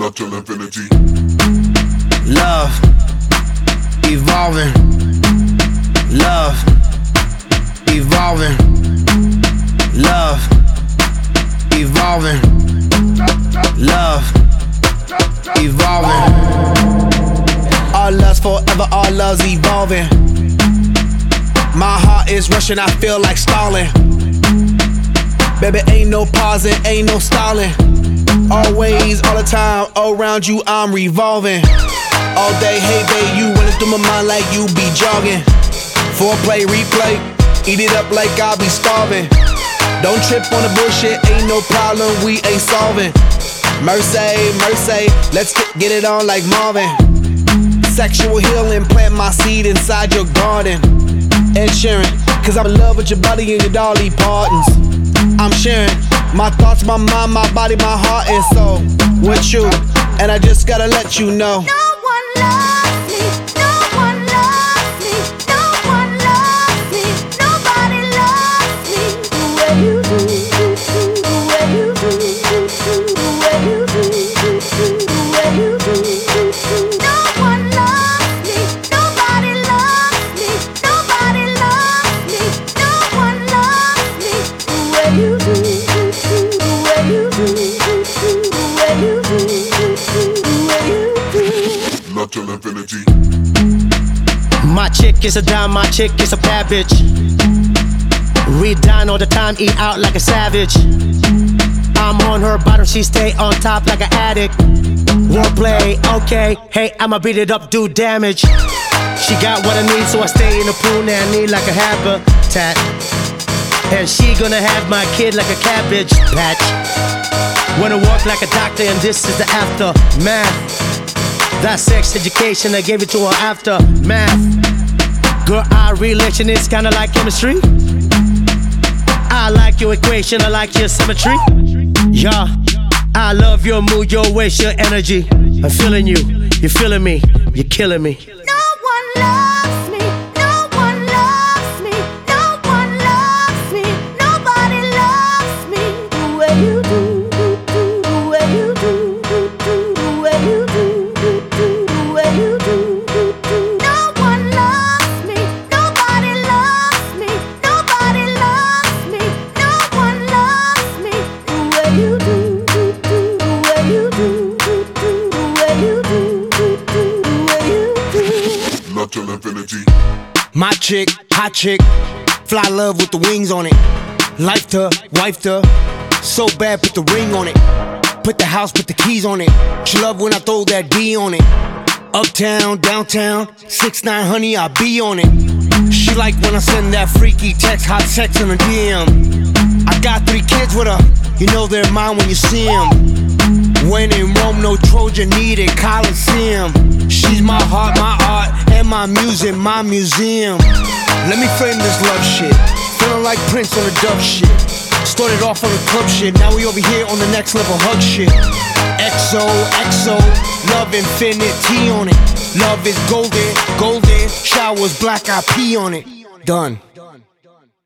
Love till infinity. Love, evolving. Love, evolving. Love, evolving. Love, evolving. Our love's forever, our love's evolving. My heart is rushing, I feel like stalling. Baby, ain't no pausing, ain't no stalling. Always, all the time, around you I'm revolving. All day, hey babe, you running through my mind like you be jogging. Foreplay, replay, eat it up like I be starving. Don't trip on the bullshit, ain't no problem, we ain't solving. Mercy, mercy, let's get it on like Marvin. Sexual healing, plant my seed inside your garden. And sharing, cause I'm in love with your body and your Dolly Partons. I'm sharing my thoughts, my mind, my body, my heart and soul with you. And I just gotta let you know. No one loves me, no one loves me, no one loves me, nobody loves me the way you do, the way you do, the way you do, the way you do. No one loves me, nobody loves me, nobody loves me, no one loves me the way you do, the way you do, the way you do, the way you do. Love till infinity. My chick is a dime, my chick is a bad bitch. We dine all the time, eat out like a savage. I'm on her bottom, she stay on top like an addict. Wordplay, okay, hey, I'ma beat it up, do damage. She got what I need, so I stay in the pool nanny like a habitat. And she gonna have my kid like a cabbage patch. Wanna walk like a doctor, and this is the aftermath. That sex education, I gave it to her after math. Girl, our relation is kinda like chemistry. I like your equation, I like your symmetry. Yeah, I love your mood, your waist, your energy. I'm feeling you, you're feeling me, you're killing me. No one loves me, no one loves me, no one loves me, nobody loves me the way you do, the way you do, the way you do, the way you do. No one loves me, nobody loves me, nobody loves me, no one loves me the way you do, the way you do, the way you do, the way you do. Love till infinity. My chick, hot chick, fly love with the wings on it. Life to, wife to, so bad put the ring on it. Put the house, put the keys on it. She love when I throw that D on it. Uptown, downtown, 6'9" honey, I be on it. She like when I send that freaky text, hot sex in the DM. I got 3 kids with her, you know they're mine when you see them. When in Rome, no Trojan needed, Coliseum. She's my heart, my art, and my music, my museum. Let me frame this love shit, feeling like Prince on the Dove shit. Started off on the club shit, now we over here on the next level hug shit. XO, XO, love infinity on it. Love is golden, golden, showers black, I pee on it. Done.